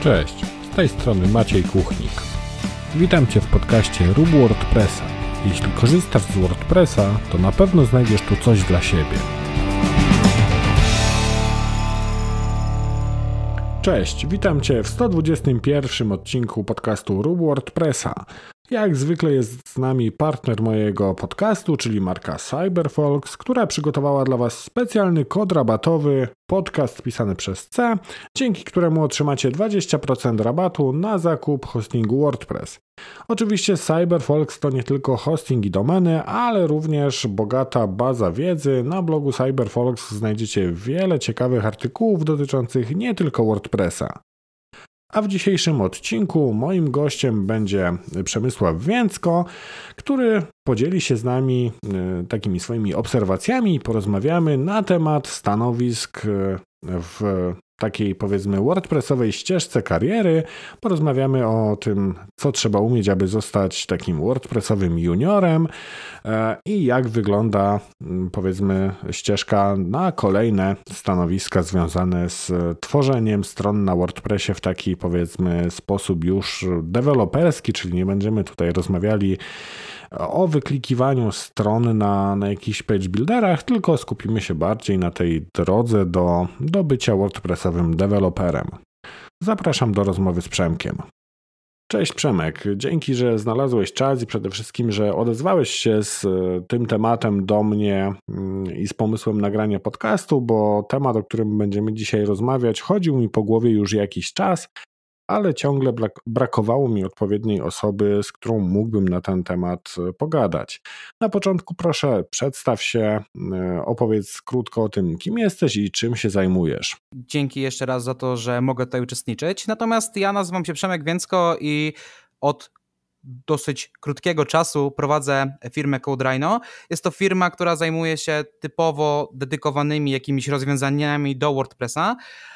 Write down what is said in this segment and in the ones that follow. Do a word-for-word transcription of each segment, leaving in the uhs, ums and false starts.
Cześć, z tej strony Maciej Kuchnik. Witam Cię w podcaście Rób WordPressa. Jeśli korzystasz z WordPressa, to na pewno znajdziesz tu coś dla siebie. Cześć, witam Cię w sto dwudziestym pierwszym odcinku podcastu Rób WordPressa. Jak zwykle jest z nami partner mojego podcastu, czyli marka Cyberfolks, która przygotowała dla Was specjalny kod rabatowy, podcast pisany przez C, dzięki któremu otrzymacie dwadzieścia procent rabatu na zakup hostingu WordPress. Oczywiście Cyberfolks to nie tylko hosting i domeny, ale również bogata baza wiedzy. Na blogu Cyberfolks znajdziecie wiele ciekawych artykułów dotyczących nie tylko WordPressa. A w dzisiejszym odcinku moim gościem będzie Przemysław Więcko, który podzieli się z nami takimi swoimi obserwacjami i porozmawiamy na temat stanowisk w takiej, powiedzmy, WordPressowej ścieżce kariery. Porozmawiamy o tym, co trzeba umieć, aby zostać takim WordPressowym juniorem i jak wygląda, powiedzmy, ścieżka na kolejne stanowiska związane z tworzeniem stron na WordPressie w taki, powiedzmy, sposób już deweloperski, czyli nie będziemy tutaj rozmawiali o wyklikiwaniu stron na, na jakichś page builderach, tylko skupimy się bardziej na tej drodze do, do bycia WordPressowym deweloperem. Zapraszam do rozmowy z Przemkiem. Cześć Przemek, dzięki, że znalazłeś czas i przede wszystkim, że odezwałeś się z tym tematem do mnie i z pomysłem nagrania podcastu, bo temat, o którym będziemy dzisiaj rozmawiać, chodził mi po głowie już jakiś czas, ale ciągle brakowało mi odpowiedniej osoby, z którą mógłbym na ten temat pogadać. Na początku proszę przedstaw się, opowiedz krótko o tym, kim jesteś i czym się zajmujesz. Dzięki jeszcze raz za to, że mogę tutaj uczestniczyć. Natomiast ja nazywam się Przemek Więcko i od dosyć krótkiego czasu prowadzę firmę CodeRhino. Jest to firma, która zajmuje się typowo dedykowanymi jakimiś rozwiązaniami do WordPressa.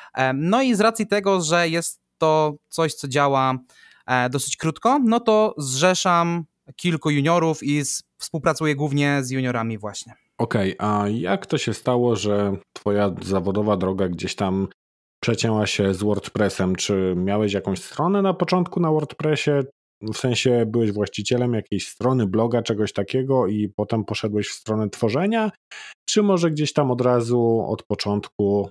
No i z racji tego, że jest to coś, co działa dosyć krótko, no to zrzeszam kilku juniorów i współpracuję głównie z juniorami właśnie. Okej, okay, a jak to się stało, że twoja zawodowa droga gdzieś tam przecięła się z WordPressem? Czy miałeś jakąś stronę na początku na WordPressie? W sensie byłeś właścicielem jakiejś strony, bloga, czegoś takiego i potem poszedłeś w stronę tworzenia? Czy może gdzieś tam od razu, od początku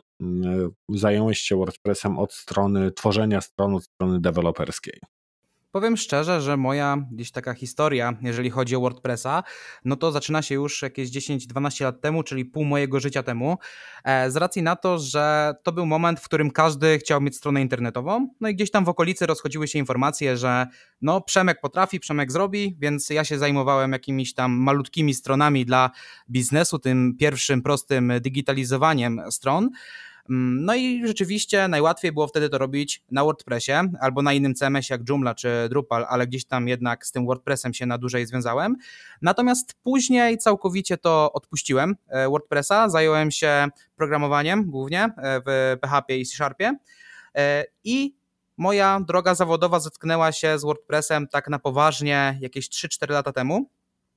zająłeś się WordPressem od strony tworzenia stron, od strony deweloperskiej? Powiem szczerze, że moja gdzieś taka historia, jeżeli chodzi o WordPressa, no to zaczyna się już jakieś dziesięć dwanaście lat temu, czyli pół mojego życia temu, z racji na to, że to był moment, w którym każdy chciał mieć stronę internetową, no i gdzieś tam w okolicy rozchodziły się informacje, że no Przemek potrafi, Przemek zrobi, więc ja się zajmowałem jakimiś tam malutkimi stronami dla biznesu, tym pierwszym prostym digitalizowaniem stron. No i rzeczywiście najłatwiej było wtedy to robić na WordPressie albo na innym C M S-ie jak Joomla czy Drupal, ale gdzieś tam jednak z tym WordPressem się na dłużej związałem. Natomiast później całkowicie to odpuściłem WordPressa, zająłem się programowaniem głównie w P H P i C Sharpie i moja droga zawodowa zetknęła się z WordPressem tak na poważnie jakieś trzy cztery lata temu.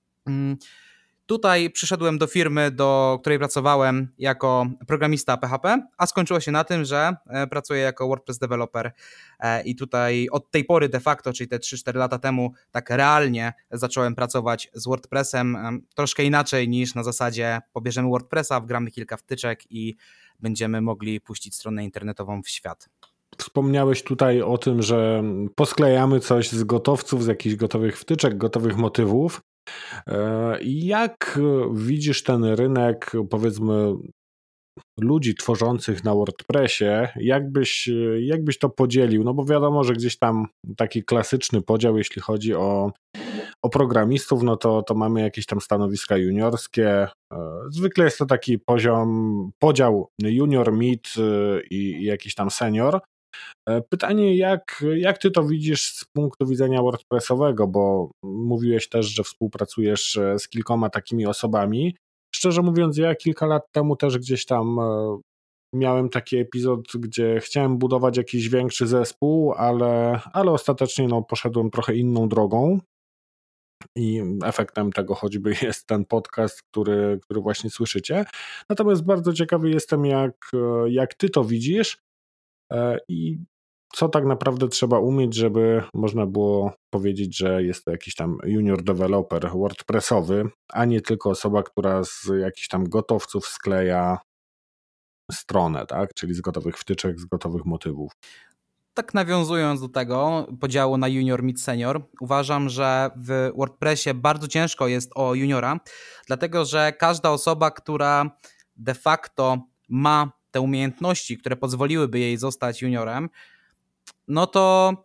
Tutaj przyszedłem do firmy, do której pracowałem jako programista P H P, a skończyło się na tym, że pracuję jako WordPress developer i tutaj od tej pory de facto, czyli te trzy cztery lata temu, tak realnie zacząłem pracować z WordPressem troszkę inaczej niż na zasadzie pobierzemy WordPressa, wgramy kilka wtyczek i będziemy mogli puścić stronę internetową w świat. Wspomniałeś tutaj o tym, że posklejamy coś z gotowców, z jakichś gotowych wtyczek, gotowych motywów. Jak widzisz ten rynek, powiedzmy, ludzi tworzących na WordPressie? Jakbyś, jakbyś to podzielił? No bo wiadomo, że gdzieś tam taki klasyczny podział, jeśli chodzi o, o programistów, no to, to mamy jakieś tam stanowiska juniorskie. Zwykle jest to taki poziom, podział junior, mid i, i jakiś tam senior. Pytanie, jak, jak ty to widzisz z punktu widzenia WordPressowego, bo mówiłeś też, że współpracujesz z kilkoma takimi osobami. Szczerze mówiąc, ja kilka lat temu też gdzieś tam miałem taki epizod, gdzie chciałem budować jakiś większy zespół, ale, ale ostatecznie no, poszedłem trochę inną drogą i efektem tego choćby jest ten podcast, który, który właśnie słyszycie. Natomiast bardzo ciekawy jestem, jak, jak ty to widzisz i co tak naprawdę trzeba umieć, żeby można było powiedzieć, że jest to jakiś tam junior developer WordPressowy, a nie tylko osoba, która z jakichś tam gotowców skleja stronę, tak? Czyli z gotowych wtyczek, z gotowych motywów. Tak nawiązując do tego podziału na junior, mid, senior, uważam, że w WordPressie bardzo ciężko jest o juniora, dlatego że każda osoba, która de facto ma te umiejętności, które pozwoliłyby jej zostać juniorem, no to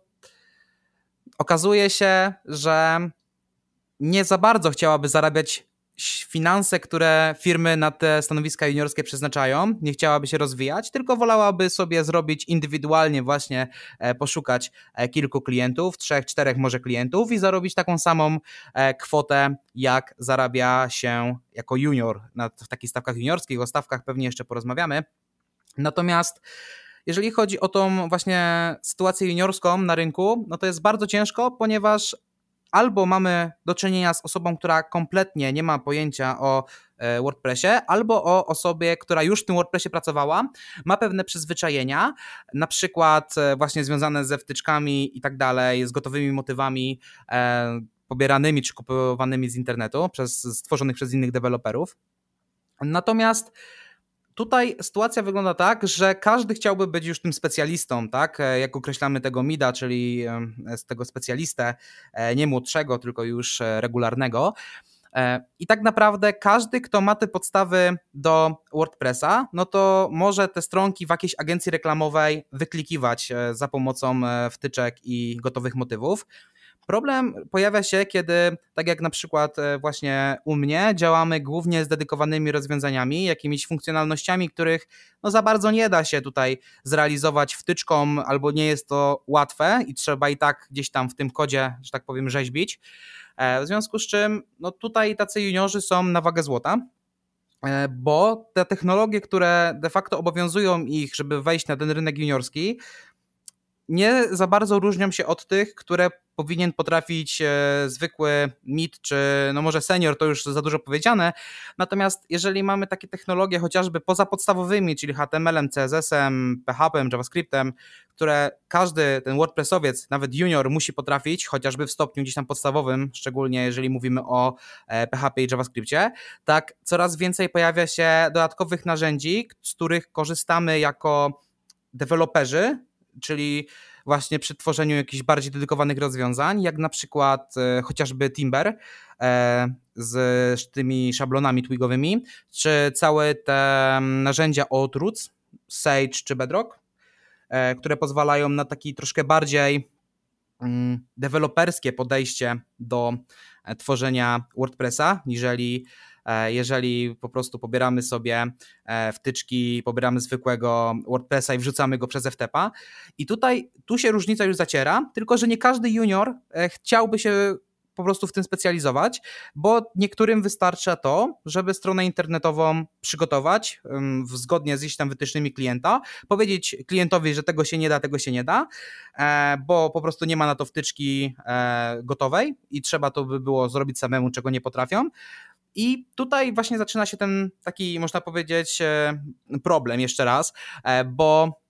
okazuje się, że nie za bardzo chciałaby zarabiać finanse, które firmy na te stanowiska juniorskie przeznaczają, nie chciałaby się rozwijać, tylko wolałaby sobie zrobić indywidualnie właśnie, poszukać kilku klientów, trzech, czterech może klientów i zarobić taką samą kwotę, jak zarabia się jako junior na, w takich stawkach juniorskich, o stawkach pewnie jeszcze porozmawiamy. Natomiast jeżeli chodzi o tą właśnie sytuację juniorską na rynku, no to jest bardzo ciężko, ponieważ albo mamy do czynienia z osobą, która kompletnie nie ma pojęcia o WordPressie, albo o osobie, która już w tym WordPressie pracowała, ma pewne przyzwyczajenia, na przykład właśnie związane ze wtyczkami i tak dalej, z gotowymi motywami e, pobieranymi czy kupowanymi z internetu, przez, stworzonych przez innych deweloperów. Natomiast tutaj sytuacja wygląda tak, że każdy chciałby być już tym specjalistą, tak? Jak określamy tego mida, czyli z tego specjalistę, nie młodszego, tylko już regularnego. I tak naprawdę każdy, kto ma te podstawy do WordPressa, no to może te stronki w jakiejś agencji reklamowej wyklikiwać za pomocą wtyczek i gotowych motywów. Problem pojawia się, kiedy, tak jak na przykład właśnie u mnie, działamy głównie z dedykowanymi rozwiązaniami, jakimiś funkcjonalnościami, których no za bardzo nie da się tutaj zrealizować wtyczką, albo nie jest to łatwe i trzeba i tak gdzieś tam w tym kodzie, że tak powiem, rzeźbić. W związku z czym no tutaj tacy juniorzy są na wagę złota, bo te technologie, które de facto obowiązują ich, żeby wejść na ten rynek juniorski, nie za bardzo różnią się od tych, które powinien potrafić e, zwykły mid, czy no może senior, to już za dużo powiedziane. Natomiast jeżeli mamy takie technologie chociażby poza podstawowymi, czyli H T M L-em, C S S-em, P H P-em, JavaScriptem, które każdy ten WordPressowiec, nawet junior, musi potrafić, chociażby w stopniu gdzieś tam podstawowym, szczególnie jeżeli mówimy o e, P H P i JavaScripcie, tak coraz więcej pojawia się dodatkowych narzędzi, z których korzystamy jako deweloperzy, czyli właśnie przy tworzeniu jakichś bardziej dedykowanych rozwiązań, jak na przykład e, chociażby Timber e, z tymi szablonami twigowymi, czy całe te narzędzia od Roots, Sage czy Bedrock, e, które pozwalają na taki troszkę bardziej mm, deweloperskie podejście do e, tworzenia WordPressa, niżeli jeżeli po prostu pobieramy sobie wtyczki, pobieramy zwykłego WordPressa i wrzucamy go przez F T P-a. I tutaj tu się różnica już zaciera, tylko że nie każdy junior chciałby się po prostu w tym specjalizować, bo niektórym wystarcza to, żeby stronę internetową przygotować zgodnie z gdzieś tam wytycznymi klienta, powiedzieć klientowi, że tego się nie da, tego się nie da, bo po prostu nie ma na to wtyczki gotowej i trzeba to by było zrobić samemu, czego nie potrafią. I tutaj właśnie zaczyna się ten taki, można powiedzieć, problem jeszcze raz, bo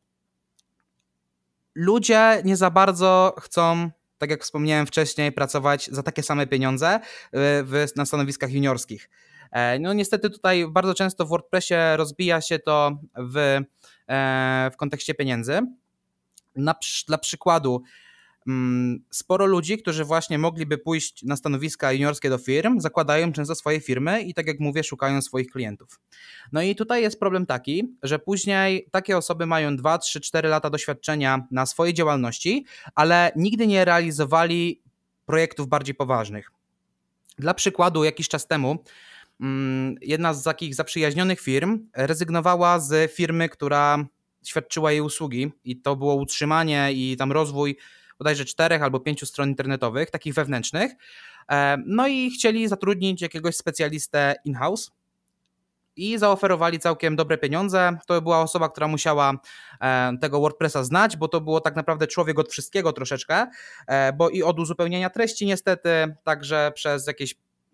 ludzie nie za bardzo chcą, tak jak wspomniałem wcześniej, pracować za takie same pieniądze w, na stanowiskach juniorskich. No niestety tutaj bardzo często w WordPressie rozbija się to w, w kontekście pieniędzy. Na, dla przykładu, sporo ludzi, którzy właśnie mogliby pójść na stanowiska juniorskie do firm, zakładają często swoje firmy i tak jak mówię, szukają swoich klientów. No i tutaj jest problem taki, że później takie osoby mają dwa, trzy, cztery lata doświadczenia na swojej działalności, ale nigdy nie realizowali projektów bardziej poważnych. Dla przykładu, jakiś czas temu jedna z takich zaprzyjaźnionych firm rezygnowała z firmy, która świadczyła jej usługi i to było utrzymanie i tam rozwój bodajże czterech albo pięciu stron internetowych, takich wewnętrznych, no i chcieli zatrudnić jakiegoś specjalistę in-house i zaoferowali całkiem dobre pieniądze. To była osoba, która musiała tego WordPressa znać, bo to było tak naprawdę człowiek od wszystkiego troszeczkę, bo i od uzupełnienia treści niestety, także przez jakieś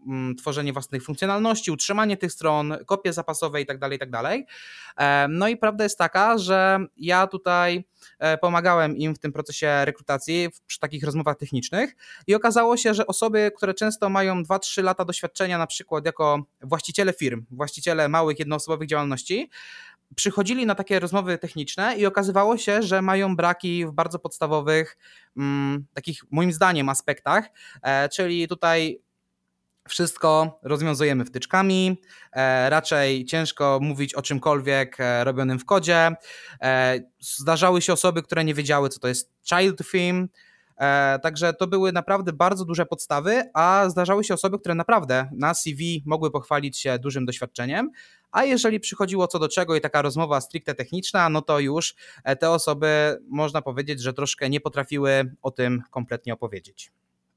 tworzenie własnych funkcjonalności, utrzymanie tych stron, kopie zapasowe itd., itd. No i prawda jest taka, że ja tutaj pomagałem im w tym procesie rekrutacji przy takich rozmowach technicznych i okazało się, że osoby, które często mają dwa trzy lata doświadczenia na przykład jako właściciele firm, właściciele małych jednoosobowych działalności, przychodzili na takie rozmowy techniczne i okazywało się, że mają braki w bardzo podstawowych, mm, takich moim zdaniem aspektach, e, czyli tutaj wszystko rozwiązujemy wtyczkami, e, raczej ciężko mówić o czymkolwiek e, robionym w kodzie. E, zdarzały się osoby, które nie wiedziały, co to jest child theme, e, także to były naprawdę bardzo duże podstawy, a zdarzały się osoby, które naprawdę na C V mogły pochwalić się dużym doświadczeniem, a jeżeli przychodziło co do czego i taka rozmowa stricte techniczna, no to już te osoby, można powiedzieć, że troszkę nie potrafiły o tym kompletnie opowiedzieć.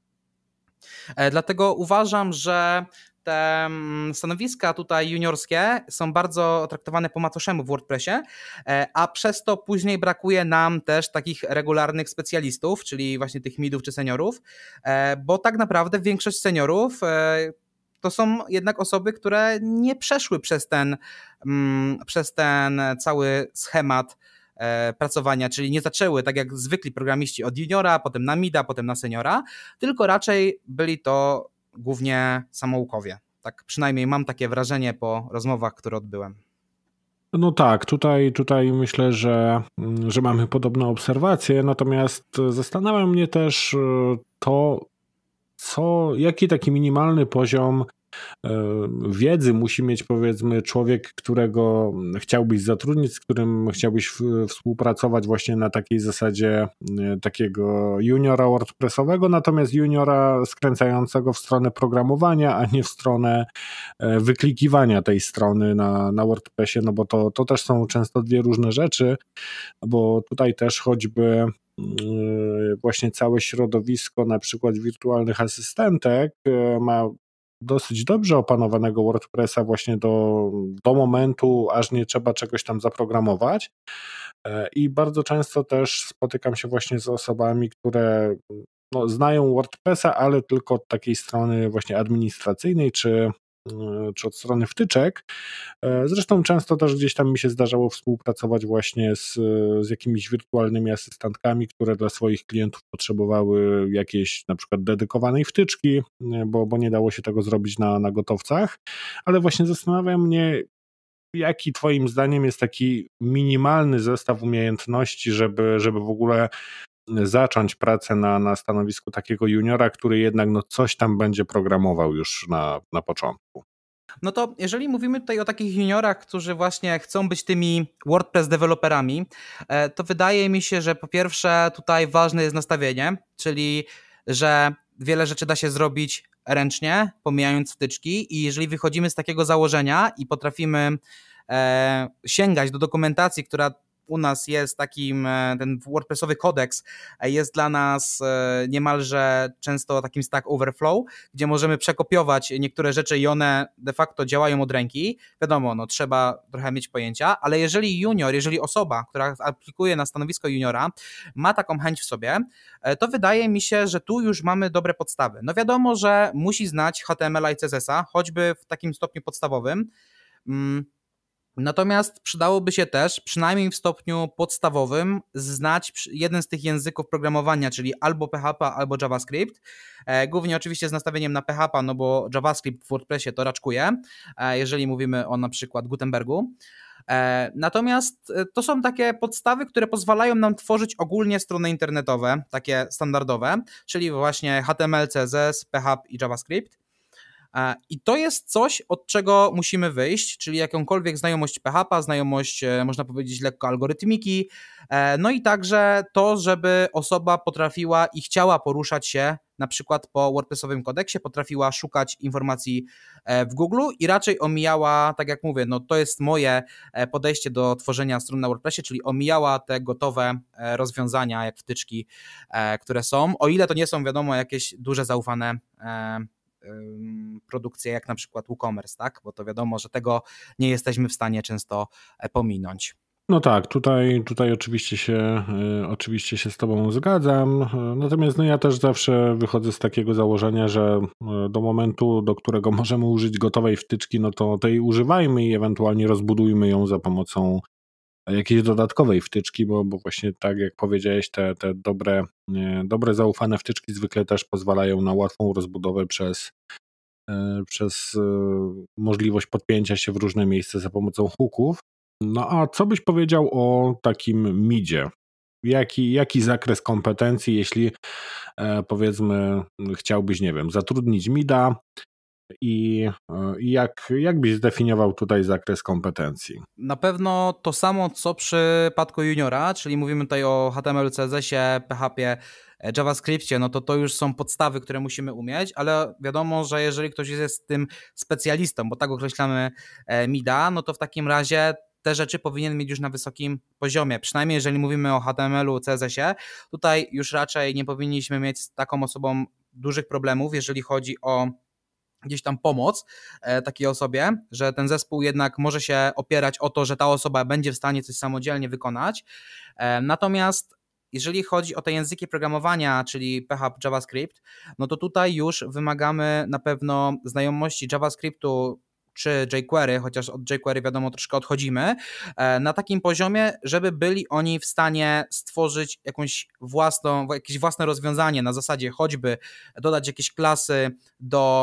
Dlatego uważam, że te stanowiska tutaj juniorskie są bardzo traktowane po macoszemu w WordPressie, a przez to później brakuje nam też takich regularnych specjalistów, czyli właśnie tych midów czy seniorów, bo tak naprawdę większość seniorów to są jednak osoby, które nie przeszły przez ten, przez ten cały schemat pracowania, czyli nie zaczęły tak jak zwykli programiści od juniora, potem na mida, potem na seniora, tylko raczej byli to głównie samoukowie. Tak przynajmniej mam takie wrażenie po rozmowach, które odbyłem. No tak, tutaj, tutaj myślę, że, że mamy podobne obserwacje, natomiast zastanawia mnie też to, co, jaki taki minimalny poziom wiedzy musi mieć, powiedzmy, człowiek, którego chciałbyś zatrudnić, z którym chciałbyś współpracować właśnie na takiej zasadzie takiego juniora WordPressowego, natomiast juniora skręcającego w stronę programowania, a nie w stronę wyklikiwania tej strony na, na WordPressie, no bo to, to też są często dwie różne rzeczy, bo tutaj też choćby właśnie całe środowisko na przykład wirtualnych asystentek ma dosyć dobrze opanowanego WordPressa właśnie do, do momentu, aż nie trzeba czegoś tam zaprogramować. I bardzo często też spotykam się właśnie z osobami, które no, znają WordPressa, ale tylko od takiej strony właśnie administracyjnej, czy czy od strony wtyczek. Zresztą często też gdzieś tam mi się zdarzało współpracować właśnie z, z jakimiś wirtualnymi asystentkami, które dla swoich klientów potrzebowały jakiejś na przykład dedykowanej wtyczki, bo, bo nie dało się tego zrobić na, na gotowcach, ale właśnie zastanawia mnie, jaki twoim zdaniem jest taki minimalny zestaw umiejętności, żeby, żeby w ogóle zacząć pracę na, na stanowisku takiego juniora, który jednak no coś tam będzie programował już na, na początku. No to jeżeli mówimy tutaj o takich juniorach, którzy właśnie chcą być tymi WordPress deweloperami, to wydaje mi się, że po pierwsze tutaj ważne jest nastawienie, czyli że wiele rzeczy da się zrobić ręcznie, pomijając wtyczki, i jeżeli wychodzimy z takiego założenia i potrafimy e, sięgać do dokumentacji, która u nas jest takim, ten WordPressowy kodeks jest dla nas niemalże często takim Stack Overflow, gdzie możemy przekopiować niektóre rzeczy i one de facto działają od ręki. Wiadomo, no trzeba trochę mieć pojęcia, ale jeżeli junior, jeżeli osoba, która aplikuje na stanowisko juniora, ma taką chęć w sobie, to wydaje mi się, że tu już mamy dobre podstawy. No wiadomo, że musi znać H T M L a i C S S a, choćby w takim stopniu podstawowym. Natomiast przydałoby się też, przynajmniej w stopniu podstawowym, znać jeden z tych języków programowania, czyli albo P H P, albo JavaScript. Głównie oczywiście z nastawieniem na P H P, no bo JavaScript w WordPressie to raczkuje, jeżeli mówimy o na przykład Gutenbergu. Natomiast to są takie podstawy, które pozwalają nam tworzyć ogólnie strony internetowe, takie standardowe, czyli właśnie H T M L, C S S, P H P i JavaScript. I to jest coś, od czego musimy wyjść, czyli jakąkolwiek znajomość P H P, znajomość, można powiedzieć, lekko algorytmiki, no i także to, żeby osoba potrafiła i chciała poruszać się na przykład po WordPressowym kodeksie, potrafiła szukać informacji w Google i raczej omijała, tak jak mówię, no to jest moje podejście do tworzenia stron na WordPressie, czyli omijała te gotowe rozwiązania, jak wtyczki, które są, o ile to nie są, wiadomo, jakieś duże zaufane produkcje, jak na przykład WooCommerce, tak? Bo to wiadomo, że tego nie jesteśmy w stanie często pominąć. No tak, tutaj, tutaj oczywiście się, y, oczywiście się z Tobą zgadzam. y, Natomiast no ja też zawsze wychodzę z takiego założenia, że y, do momentu, do którego możemy użyć gotowej wtyczki, no to tej używajmy i ewentualnie rozbudujmy ją za pomocą jakiejś dodatkowej wtyczki, bo, bo właśnie tak jak powiedziałeś, te, te dobre, y, dobre zaufane wtyczki zwykle też pozwalają na łatwą rozbudowę przez, y, przez y, możliwość podpięcia się w różne miejsca za pomocą hooków. No a co byś powiedział o takim midzie? Jaki, jaki zakres kompetencji, jeśli e, powiedzmy chciałbyś, nie wiem, zatrudnić mida i e, i jak, jak byś zdefiniował tutaj zakres kompetencji? Na pewno to samo, co w przypadku juniora, czyli mówimy tutaj o H T M L, C S S ie, P H P, e, JavaScriptie, no to to już są podstawy, które musimy umieć, ale wiadomo, że jeżeli ktoś jest tym specjalistą, bo tak określamy e, mida, no to w takim razie te rzeczy powinien mieć już na wysokim poziomie. Przynajmniej jeżeli mówimy o H T M L, C S S ie, tutaj już raczej nie powinniśmy mieć z taką osobą dużych problemów, jeżeli chodzi o gdzieś tam pomoc e, takiej osobie, że ten zespół jednak może się opierać o to, że ta osoba będzie w stanie coś samodzielnie wykonać. E, natomiast jeżeli chodzi o te języki programowania, czyli P H P, JavaScript, no to tutaj już wymagamy na pewno znajomości JavaScriptu czy jQuery, chociaż od jQuery wiadomo troszkę odchodzimy, e, na takim poziomie, żeby byli oni w stanie stworzyć jakąś własną, jakieś własne rozwiązanie na zasadzie choćby dodać jakieś klasy do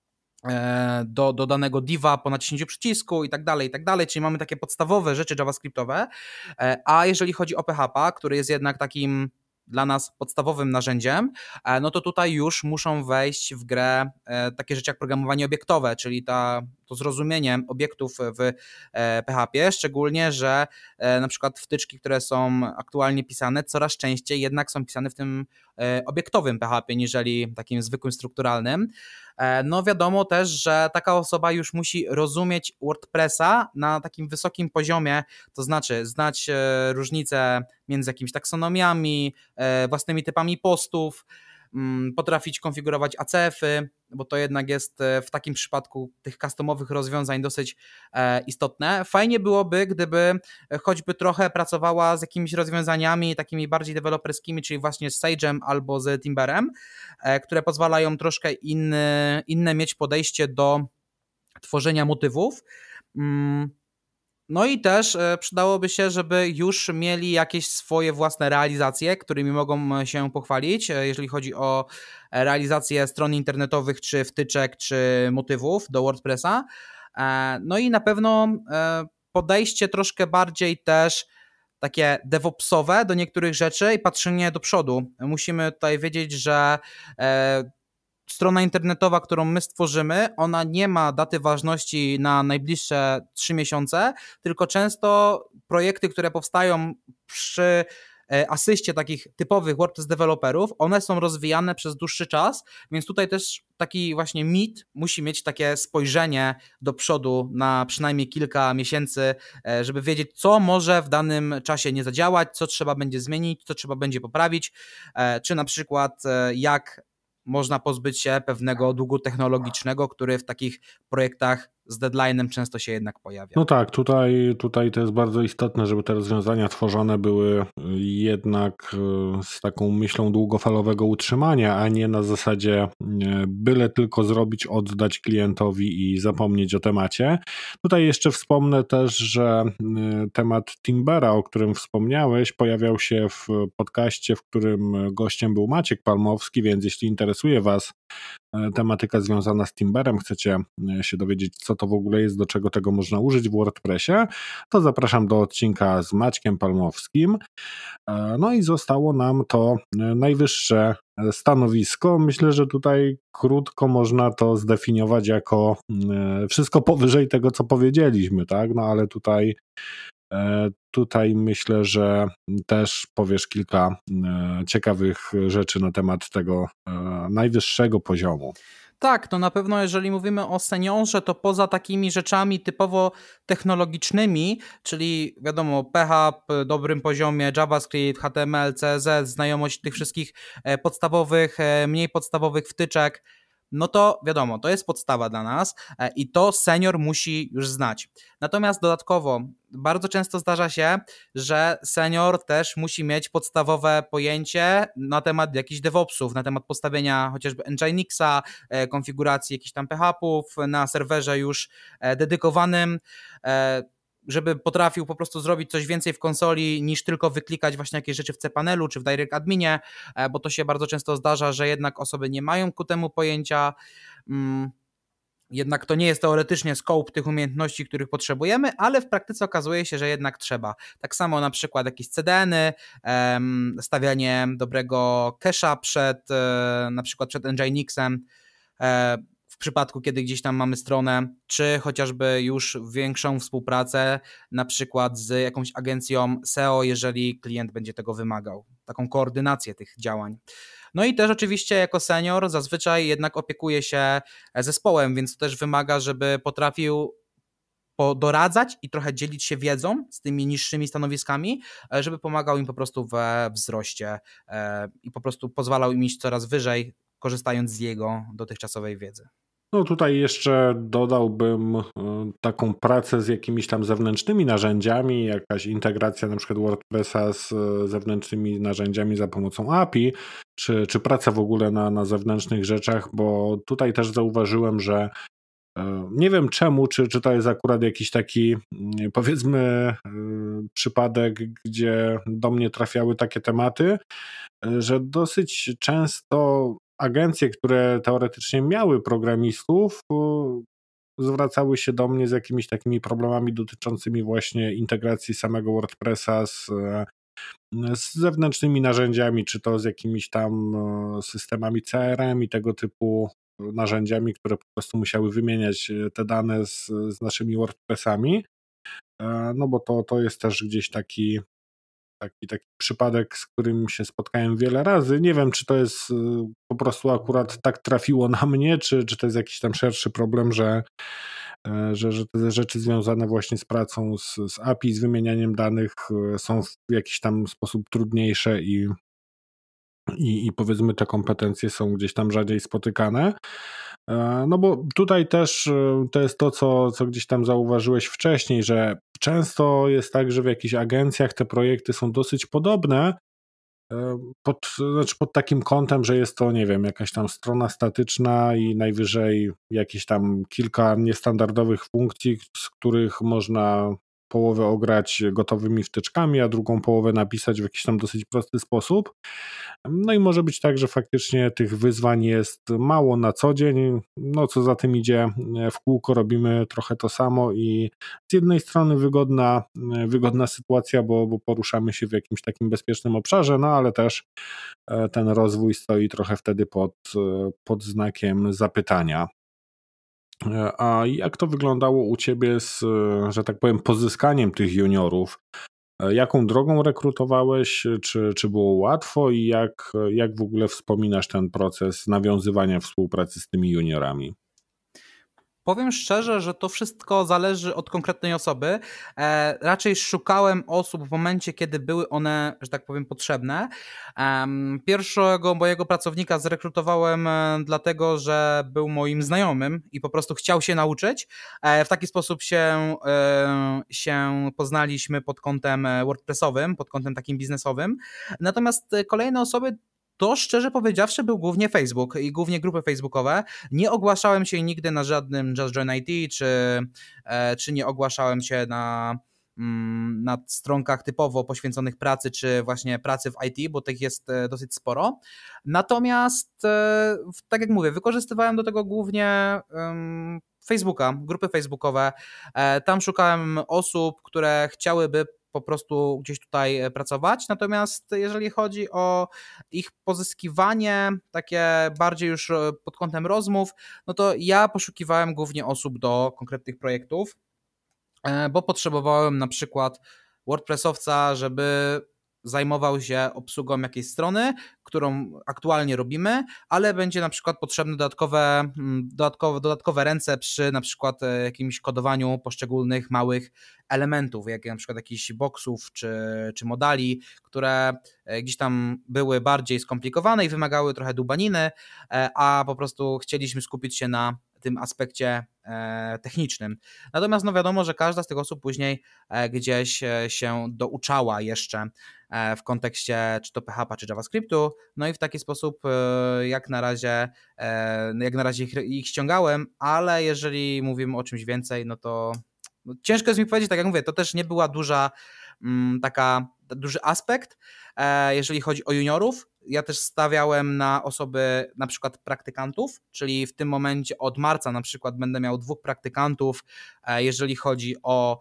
Do, do danego diva po naciśnięciu przycisku i tak dalej, i tak dalej, czyli mamy takie podstawowe rzeczy javascriptowe, a jeżeli chodzi o P H P, który jest jednak takim dla nas podstawowym narzędziem, no to tutaj już muszą wejść w grę takie rzeczy jak programowanie obiektowe, czyli ta, to zrozumienie obiektów w P H P, szczególnie, że na przykład wtyczki, które są aktualnie pisane, coraz częściej jednak są pisane w tym obiektowym P H P, niżeli takim zwykłym strukturalnym. No wiadomo też, że taka osoba już musi rozumieć WordPressa na takim wysokim poziomie, to znaczy znać różnice między jakimiś taksonomiami, własnymi typami postów, potrafić konfigurować A C F-y, bo to jednak jest w takim przypadku tych customowych rozwiązań dosyć istotne. Fajnie byłoby, gdyby choćby trochę pracowała z jakimiś rozwiązaniami takimi bardziej deweloperskimi, czyli właśnie z Sage'em albo z Timberem, które pozwalają troszkę inny, inne mieć podejście do tworzenia motywów. No i też przydałoby się, żeby już mieli jakieś swoje własne realizacje, którymi mogą się pochwalić, jeżeli chodzi o realizację stron internetowych, czy wtyczek, czy motywów do WordPressa. No i na pewno podejście troszkę bardziej też takie DevOpsowe do niektórych rzeczy i patrzenie do przodu. Musimy tutaj wiedzieć, że strona internetowa, którą my stworzymy, ona nie ma daty ważności na najbliższe trzy miesiące, tylko często projekty, które powstają przy asyście takich typowych WordPress deweloperów, one są rozwijane przez dłuższy czas, więc tutaj też taki właśnie mit musi mieć takie spojrzenie do przodu na przynajmniej kilka miesięcy, żeby wiedzieć, co może w danym czasie nie zadziałać, co trzeba będzie zmienić, co trzeba będzie poprawić, czy na przykład jak można pozbyć się pewnego długu technologicznego, który w takich projektach z deadline'em często się jednak pojawia. No tak, tutaj, tutaj to jest bardzo istotne, żeby te rozwiązania tworzone były jednak z taką myślą długofalowego utrzymania, a nie na zasadzie byle tylko zrobić, oddać klientowi i zapomnieć o temacie. Tutaj jeszcze wspomnę też, że temat Timbera, o którym wspomniałeś, pojawiał się w podcaście, w którym gościem był Maciek Palmowski, więc jeśli interesuje Was tematyka związana z Timberem, chcecie się dowiedzieć, co to w ogóle jest, do czego tego można użyć w WordPressie, to zapraszam do odcinka z Maćkiem Palmowskim. No i zostało nam to najwyższe stanowisko. Myślę, że tutaj krótko można to zdefiniować jako wszystko powyżej tego, co powiedzieliśmy, tak? No ale tutaj Tutaj myślę, że też powiesz kilka ciekawych rzeczy na temat tego najwyższego poziomu. Tak, to na pewno jeżeli mówimy o seniorze, to poza takimi rzeczami typowo technologicznymi, czyli wiadomo P H P, dobrym poziomie, JavaScript, H T M L, C S S, znajomość tych wszystkich podstawowych, mniej podstawowych wtyczek, no to wiadomo, to jest podstawa dla nas i to senior musi już znać. Natomiast dodatkowo bardzo często zdarza się, że senior też musi mieć podstawowe pojęcie na temat jakichś DevOpsów, na temat postawienia chociażby Nginxa, konfiguracji jakichś tam P H P-ów na serwerze już dedykowanym, żeby potrafił po prostu zrobić coś więcej w konsoli niż tylko wyklikać właśnie jakieś rzeczy w cPanelu czy w Direct Adminie, bo to się bardzo często zdarza, że jednak osoby nie mają ku temu pojęcia. Jednak to nie jest teoretycznie scope tych umiejętności, których potrzebujemy, ale w praktyce okazuje się, że jednak trzeba. Tak samo na przykład jakieś C D N-y, stawianie dobrego cache'a przed, na przykład przed Nginxem, w przypadku, kiedy gdzieś tam mamy stronę, czy chociażby już większą współpracę, na przykład z jakąś agencją S E O, jeżeli klient będzie tego wymagał, taką koordynację tych działań. No i też oczywiście jako senior zazwyczaj jednak opiekuje się zespołem, więc to też wymaga, żeby potrafił doradzać i trochę dzielić się wiedzą z tymi niższymi stanowiskami, żeby pomagał im po prostu we wzroście i po prostu pozwalał im iść coraz wyżej, korzystając z jego dotychczasowej wiedzy. No tutaj jeszcze dodałbym taką pracę z jakimiś tam zewnętrznymi narzędziami, jakaś integracja na przykład WordPressa z zewnętrznymi narzędziami za pomocą A P I, czy, czy praca w ogóle na, na zewnętrznych rzeczach, bo tutaj też zauważyłem, że nie wiem czemu, czy, czy to jest akurat jakiś taki, powiedzmy, przypadek, gdzie do mnie trafiały takie tematy, że dosyć często agencje, które teoretycznie miały programistów, zwracały się do mnie z jakimiś takimi problemami dotyczącymi właśnie integracji samego WordPressa z, z zewnętrznymi narzędziami, czy to z jakimiś tam systemami C R M i tego typu narzędziami, które po prostu musiały wymieniać te dane z, z naszymi WordPressami, no bo to, to jest też gdzieś taki Taki, taki przypadek, z którym się spotkałem wiele razy. Nie wiem, czy to jest po prostu akurat tak trafiło na mnie, czy, czy to jest jakiś tam szerszy problem, że, że, że te rzeczy związane właśnie z pracą z, z A P I, z wymienianiem danych są w jakiś tam sposób trudniejsze i, i, i powiedzmy te kompetencje są gdzieś tam rzadziej spotykane. No bo tutaj też to jest to, co, co gdzieś tam zauważyłeś wcześniej, że często jest tak, że w jakichś agencjach te projekty są dosyć podobne, pod, znaczy pod takim kątem, że jest to, nie wiem, jakaś tam strona statyczna i najwyżej jakieś tam kilka niestandardowych funkcji, z których można połowę ograć gotowymi wtyczkami, a drugą połowę napisać w jakiś tam dosyć prosty sposób. No i może być tak, że faktycznie tych wyzwań jest mało na co dzień, no co za tym idzie, w kółko robimy trochę to samo i z jednej strony wygodna, wygodna sytuacja, bo, bo poruszamy się w jakimś takim bezpiecznym obszarze, no ale też ten rozwój stoi trochę wtedy pod, pod znakiem zapytania. A jak to wyglądało u Ciebie z, że tak powiem, pozyskaniem tych juniorów? Jaką drogą rekrutowałeś? Czy, czy było łatwo i jak, jak w ogóle wspominasz ten proces nawiązywania współpracy z tymi juniorami? Powiem szczerze, że to wszystko zależy od konkretnej osoby. E, raczej szukałem osób w momencie, kiedy były one, że tak powiem, potrzebne. E, pierwszego mojego pracownika zrekrutowałem dlatego, że był moim znajomym i po prostu chciał się nauczyć. E, w taki sposób się, e, się poznaliśmy pod kątem WordPressowym, pod kątem takim biznesowym. Natomiast kolejne osoby to szczerze powiedziawszy był głównie Facebook i głównie grupy facebookowe. Nie ogłaszałem się nigdy na żadnym Just Join I T, czy, czy nie ogłaszałem się na, na stronkach typowo poświęconych pracy, czy właśnie pracy w I T, bo tych jest dosyć sporo. Natomiast, tak jak mówię, wykorzystywałem do tego głównie Facebooka, grupy facebookowe. Tam szukałem osób, które chciałyby po prostu gdzieś tutaj pracować, natomiast jeżeli chodzi o ich pozyskiwanie, takie bardziej już pod kątem rozmów, no to ja poszukiwałem głównie osób do konkretnych projektów, bo potrzebowałem na przykład WordPressowca, żeby zajmował się obsługą jakiejś strony, którą aktualnie robimy, ale będzie na przykład potrzebne dodatkowe, dodatkowe, dodatkowe ręce przy na przykład jakimś kodowaniu poszczególnych małych elementów, jak na przykład jakichś boksów czy, czy modali, które gdzieś tam były bardziej skomplikowane i wymagały trochę dłubaniny, a po prostu chcieliśmy skupić się na tym aspekcie technicznym. Natomiast no wiadomo, że każda z tych osób później gdzieś się douczała jeszcze w kontekście czy to P H P, czy JavaScriptu, no i w taki sposób jak na razie, jak na razie ich, ich ściągałem, ale jeżeli mówimy o czymś więcej, no to no ciężko jest mi powiedzieć, tak jak mówię, to też nie była duża taka, duży aspekt, jeżeli chodzi o juniorów. Ja też stawiałem na osoby na przykład praktykantów, czyli w tym momencie od marca na przykład będę miał dwóch praktykantów, jeżeli chodzi o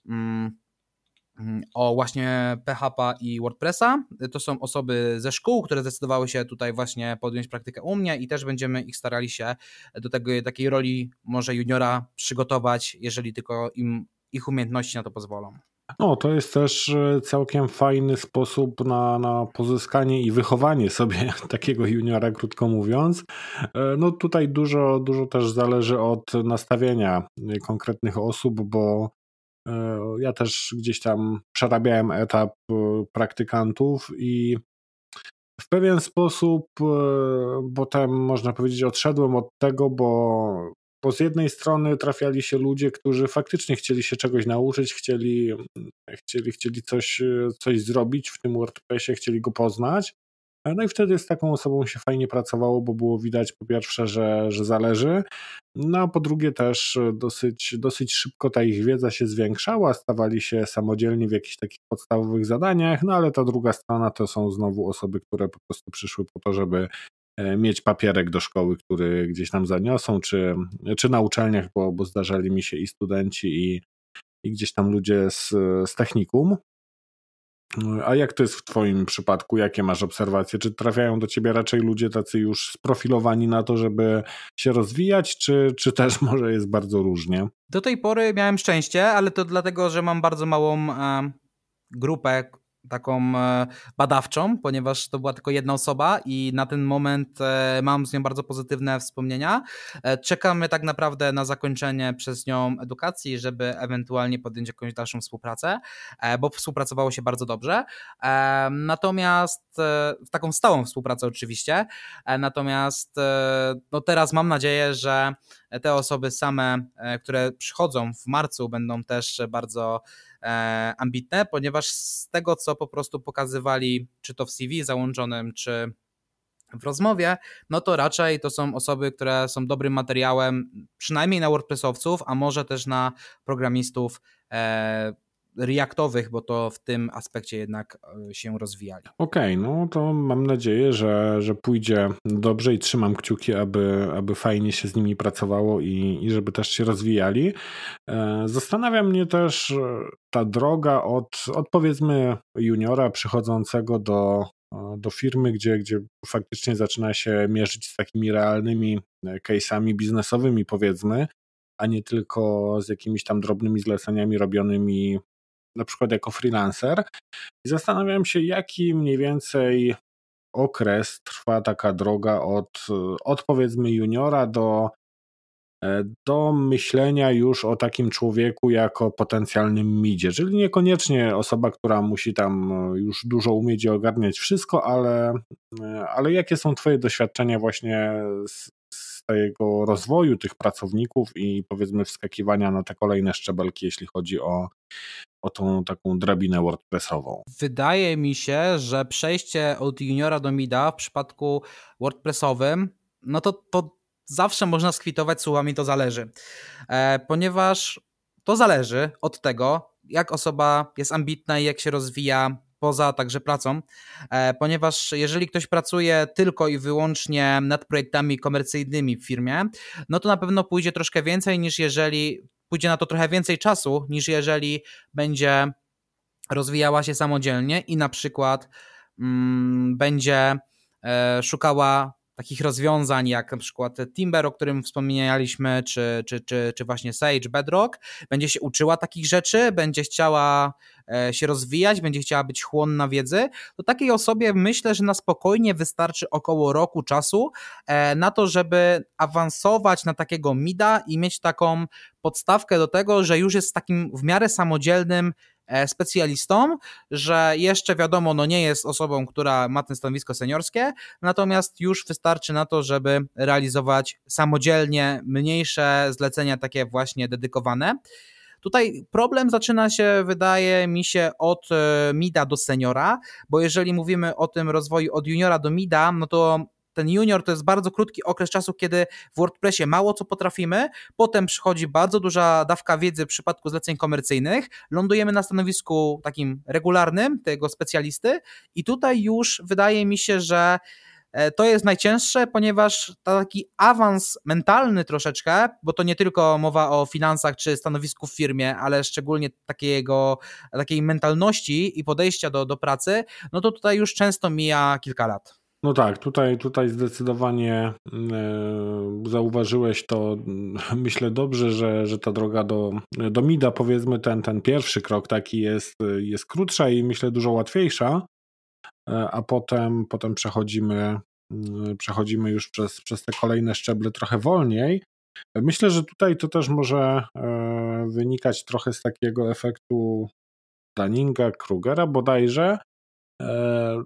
o właśnie P H P i WordPressa. To są osoby ze szkół, które zdecydowały się tutaj właśnie podjąć praktykę u mnie i też będziemy ich starali się do tego, takiej roli może juniora przygotować, jeżeli tylko im ich umiejętności na to pozwolą. No, to jest też całkiem fajny sposób na, na pozyskanie i wychowanie sobie takiego juniora, krótko mówiąc. No tutaj dużo, dużo też zależy od nastawienia konkretnych osób, bo ja też gdzieś tam przerabiałem etap praktykantów i w pewien sposób potem można powiedzieć odszedłem od tego, bo, bo z jednej strony trafiali się ludzie, którzy faktycznie chcieli się czegoś nauczyć, chcieli, chcieli, chcieli coś, coś zrobić w tym WordPressie, chcieli go poznać. No i wtedy z taką osobą się fajnie pracowało, bo było widać po pierwsze, że, że zależy, no a po drugie też dosyć, dosyć szybko ta ich wiedza się zwiększała, stawali się samodzielni w jakichś takich podstawowych zadaniach, no ale ta druga strona to są znowu osoby, które po prostu przyszły po to, żeby mieć papierek do szkoły, który gdzieś tam zaniosą, czy, czy na uczelniach, bo, bo zdarzali mi się i studenci, i, i gdzieś tam ludzie z, z technikum. A jak to jest w twoim przypadku? Jakie masz obserwacje? Czy trafiają do ciebie raczej ludzie tacy już sprofilowani na to, żeby się rozwijać, czy, czy też może jest bardzo różnie? Do tej pory miałem szczęście, ale to dlatego, że mam bardzo małą e, grupę taką e, badawczą, ponieważ to była tylko jedna osoba i na ten moment e, mam z nią bardzo pozytywne wspomnienia. E, czekamy tak naprawdę na zakończenie przez nią edukacji, żeby ewentualnie podjąć jakąś dalszą współpracę, e, bo współpracowało się bardzo dobrze. E, natomiast e, taką stałą współpracę oczywiście, e, natomiast e, no teraz mam nadzieję, że te osoby same, e, które przychodzą w marcu, będą też bardzo ambitne, ponieważ z tego, co po prostu pokazywali, czy to w C V załączonym, czy w rozmowie, no to raczej to są osoby, które są dobrym materiałem, przynajmniej na WordPressowców, a może też na programistów e, reaktowych, bo to w tym aspekcie jednak się rozwijali. Okej, okay, no to mam nadzieję, że, że pójdzie dobrze i trzymam kciuki, aby, aby fajnie się z nimi pracowało i, i żeby też się rozwijali. Zastanawia mnie też ta droga od, od powiedzmy juniora przychodzącego do, do firmy, gdzie, gdzie faktycznie zaczyna się mierzyć z takimi realnymi case'ami biznesowymi powiedzmy, a nie tylko z jakimiś tam drobnymi zleceniami robionymi na przykład jako freelancer. I zastanawiam się, jaki mniej więcej okres trwa taka droga od, od powiedzmy juniora do, do myślenia już o takim człowieku jako potencjalnym midzie, czyli niekoniecznie osoba, która musi tam już dużo umieć i ogarniać wszystko, ale, ale jakie są twoje doświadczenia właśnie z, z tego rozwoju tych pracowników i powiedzmy wskakiwania na te kolejne szczebelki, jeśli chodzi o o tą taką drabinę WordPressową? Wydaje mi się, że przejście od juniora do mida w przypadku WordPressowym, no to, to zawsze można skwitować słowami to zależy, e, ponieważ to zależy od tego, jak osoba jest ambitna i jak się rozwija poza także pracą, e, ponieważ jeżeli ktoś pracuje tylko i wyłącznie nad projektami komercyjnymi w firmie, no to na pewno pójdzie troszkę więcej niż jeżeli pójdzie na to trochę więcej czasu, niż jeżeli będzie rozwijała się samodzielnie i na przykład mm, będzie e, szukała takich rozwiązań jak na przykład Timber, o którym wspomnieliśmy, czy, czy, czy, czy właśnie Sage, Bedrock, będzie się uczyła takich rzeczy, będzie chciała się rozwijać, będzie chciała być chłonna wiedzy, to takiej osobie myślę, że na spokojnie wystarczy około roku czasu na to, żeby awansować na takiego mida i mieć taką podstawkę do tego, że już jest takim w miarę samodzielnym specjalistą, że jeszcze wiadomo, no nie jest osobą, która ma ten stanowisko seniorskie, natomiast już wystarczy na to, żeby realizować samodzielnie mniejsze zlecenia, takie właśnie dedykowane. Tutaj problem zaczyna się, wydaje mi się, od mida do seniora, bo jeżeli mówimy o tym rozwoju od juniora do mida, no to ten junior to jest bardzo krótki okres czasu, kiedy w WordPressie mało co potrafimy, potem przychodzi bardzo duża dawka wiedzy w przypadku zleceń komercyjnych, lądujemy na stanowisku takim regularnym tego specjalisty i tutaj już wydaje mi się, że to jest najcięższe, ponieważ taki awans mentalny troszeczkę, bo to nie tylko mowa o finansach czy stanowisku w firmie, ale szczególnie takiego, takiej mentalności i podejścia do, do pracy, no to tutaj już często mija kilka lat. No tak, tutaj, tutaj zdecydowanie e, zauważyłeś to, myślę dobrze, że, że ta droga do, do mida, powiedzmy ten, ten pierwszy krok taki jest, jest krótsza i myślę dużo łatwiejsza, e, a potem, potem przechodzimy, przechodzimy już przez, przez te kolejne szczeble trochę wolniej. Myślę, że tutaj to też może e, wynikać trochę z takiego efektu Dunninga-Krugera bodajże, e,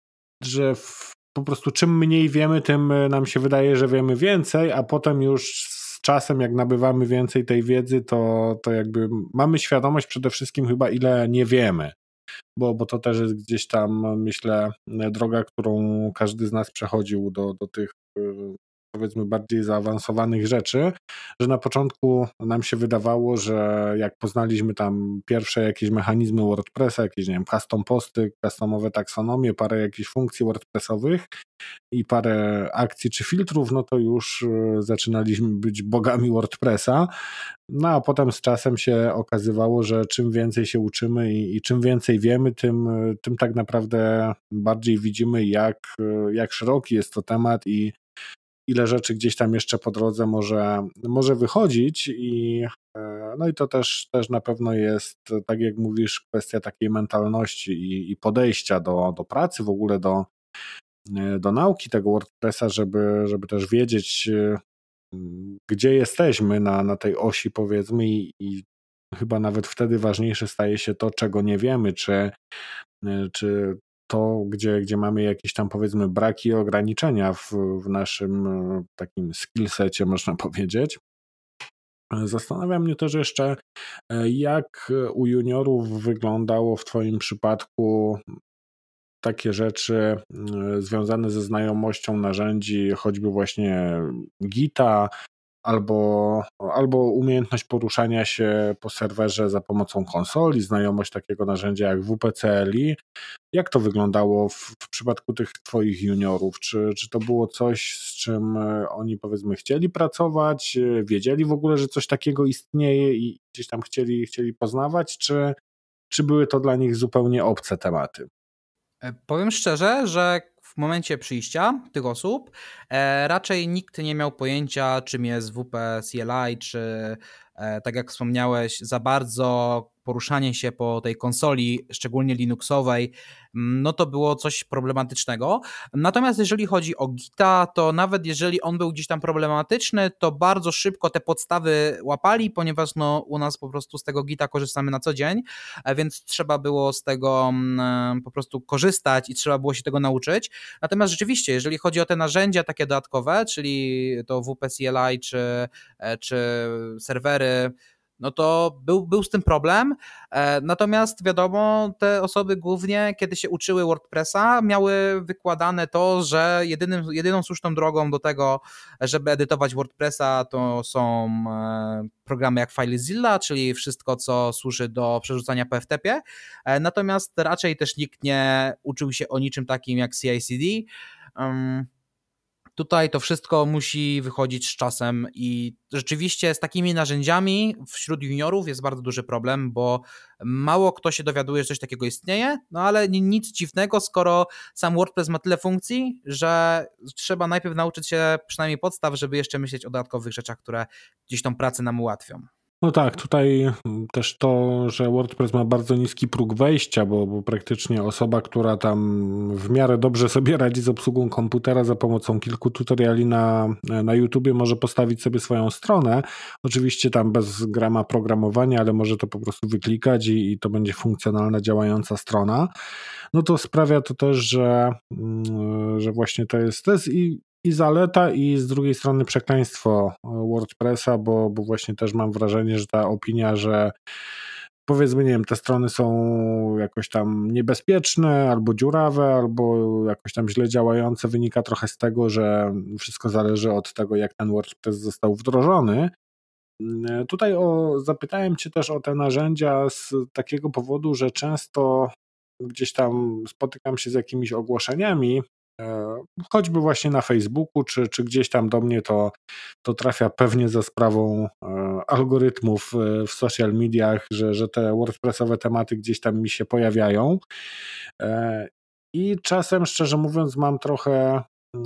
że w po prostu czym mniej wiemy, tym nam się wydaje, że wiemy więcej, a potem już z czasem, jak nabywamy więcej tej wiedzy, to, to jakby mamy świadomość przede wszystkim chyba, ile nie wiemy, bo, bo to też jest gdzieś tam, myślę, droga, którą każdy z nas przechodził do, do tych, powiedzmy, bardziej zaawansowanych rzeczy, że na początku nam się wydawało, że jak poznaliśmy tam pierwsze jakieś mechanizmy WordPressa, jakieś, nie wiem, custom posty, customowe taksonomie, parę jakichś funkcji WordPressowych i parę akcji czy filtrów, no to już zaczynaliśmy być bogami WordPressa. No a potem z czasem się okazywało, że czym więcej się uczymy i, i czym więcej wiemy, tym, tym tak naprawdę bardziej widzimy, jak, jak szeroki jest to temat i ile rzeczy gdzieś tam jeszcze po drodze może, może wychodzić i no i to też, też na pewno jest, tak jak mówisz, kwestia takiej mentalności i, i podejścia do, do pracy, w ogóle do, do nauki tego WordPressa, żeby, żeby też wiedzieć, gdzie jesteśmy na, na tej osi, powiedzmy, i, i chyba nawet wtedy ważniejsze staje się to, czego nie wiemy, czy, czy to, gdzie, gdzie mamy jakieś tam, powiedzmy, braki i ograniczenia w, w naszym takim skillsecie, można powiedzieć. Zastanawia mnie też jeszcze, jak u juniorów wyglądało w Twoim przypadku takie rzeczy związane ze znajomością narzędzi, choćby właśnie Gita, albo, albo umiejętność poruszania się po serwerze za pomocą konsoli, znajomość takiego narzędzia jak W P C L I. Jak to wyglądało w, w przypadku tych Twoich juniorów? Czy, czy to było coś, z czym oni, powiedzmy, chcieli pracować, wiedzieli w ogóle, że coś takiego istnieje i gdzieś tam chcieli, chcieli poznawać, czy, czy były to dla nich zupełnie obce tematy? Powiem szczerze, że w momencie przyjścia tych osób e, raczej nikt nie miał pojęcia, czym jest W P C L I, czy e, tak jak wspomniałeś, za bardzo poruszanie się po tej konsoli, szczególnie linuxowej, no to było coś problematycznego. Natomiast jeżeli chodzi o Gita, to nawet jeżeli on był gdzieś tam problematyczny, to bardzo szybko te podstawy łapali, ponieważ no, u nas po prostu z tego Gita korzystamy na co dzień, więc trzeba było z tego po prostu korzystać i trzeba było się tego nauczyć. Natomiast rzeczywiście, jeżeli chodzi o te narzędzia takie dodatkowe, czyli to W P C L I czy, czy serwery, no to był, był z tym problem, natomiast wiadomo, te osoby głównie, kiedy się uczyły WordPressa, miały wykładane to, że jedynym, jedyną słuszną drogą do tego, żeby edytować WordPressa, to są programy jak FileZilla, czyli wszystko, co służy do przerzucania po F T P-ie, natomiast raczej też nikt nie uczył się o niczym takim jak C I C D. Tutaj to wszystko musi wychodzić z czasem i rzeczywiście z takimi narzędziami wśród juniorów jest bardzo duży problem, bo mało kto się dowiaduje, że coś takiego istnieje, no ale nic dziwnego, skoro sam WordPress ma tyle funkcji, że trzeba najpierw nauczyć się przynajmniej podstaw, żeby jeszcze myśleć o dodatkowych rzeczach, które gdzieś tą pracę nam ułatwią. No tak, tutaj też to, że WordPress ma bardzo niski próg wejścia, bo, bo praktycznie osoba, która tam w miarę dobrze sobie radzi z obsługą komputera za pomocą kilku tutoriali na, na YouTubie może postawić sobie swoją stronę. Oczywiście tam bez grama programowania, ale może to po prostu wyklikać i, i to będzie funkcjonalna, działająca strona. No to sprawia to też, że, że właśnie to jest, to jest i I zaleta, i z drugiej strony przekleństwo WordPressa, bo, bo właśnie też mam wrażenie, że ta opinia, że powiedzmy, nie wiem, te strony są jakoś tam niebezpieczne, albo dziurawe, albo jakoś tam źle działające, wynika trochę z tego, że wszystko zależy od tego, jak ten WordPress został wdrożony. Tutaj o, zapytałem Cię też o te narzędzia z takiego powodu, że często gdzieś tam spotykam się z jakimiś ogłoszeniami, choćby właśnie na Facebooku, czy, czy gdzieś tam do mnie to, to trafia pewnie za sprawą algorytmów w social mediach, że, że te WordPressowe tematy gdzieś tam mi się pojawiają. I czasem, szczerze mówiąc, mam trochę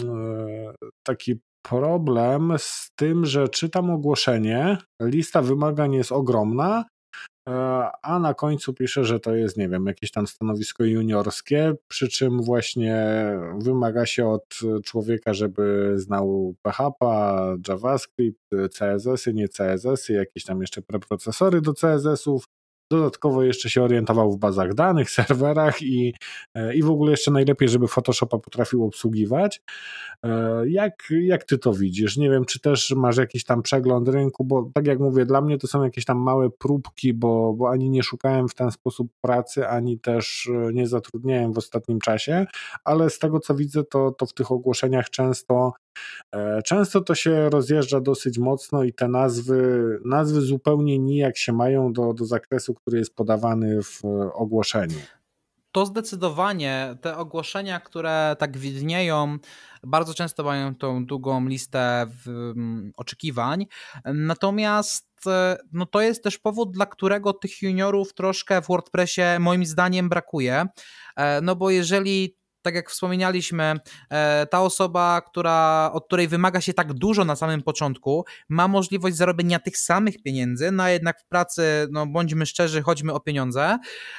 taki problem z tym, że czytam ogłoszenie, lista wymagań jest ogromna, a na końcu pisze, że to jest, nie wiem, jakieś tam stanowisko juniorskie, przy czym właśnie wymaga się od człowieka, żeby znał P H P, JavaScript, C S S y, nie C S S y, jakieś tam jeszcze preprocesory do C S S ów, dodatkowo jeszcze się orientował w bazach danych, serwerach i, i w ogóle jeszcze najlepiej, żeby Photoshopa potrafił obsługiwać. Jak, jak ty to widzisz? Nie wiem, czy też masz jakiś tam przegląd rynku, bo tak jak mówię, dla mnie to są jakieś tam małe próbki, bo, bo ani nie szukałem w ten sposób pracy, ani też nie zatrudniałem w ostatnim czasie, ale z tego co widzę, to, to w tych ogłoszeniach często Często to się rozjeżdża dosyć mocno i te nazwy, nazwy zupełnie nijak się mają do, do zakresu, który jest podawany w ogłoszeniu. To zdecydowanie te ogłoszenia, które tak widnieją, bardzo często mają tą długą listę oczekiwań, natomiast no to jest też powód, dla którego tych juniorów troszkę w WordPressie moim zdaniem brakuje, no bo jeżeli, tak jak wspominaliśmy, ta osoba, która, od której wymaga się tak dużo na samym początku, ma możliwość zarobienia tych samych pieniędzy, no a jednak w pracy, no bądźmy szczerzy, chodźmy o pieniądze,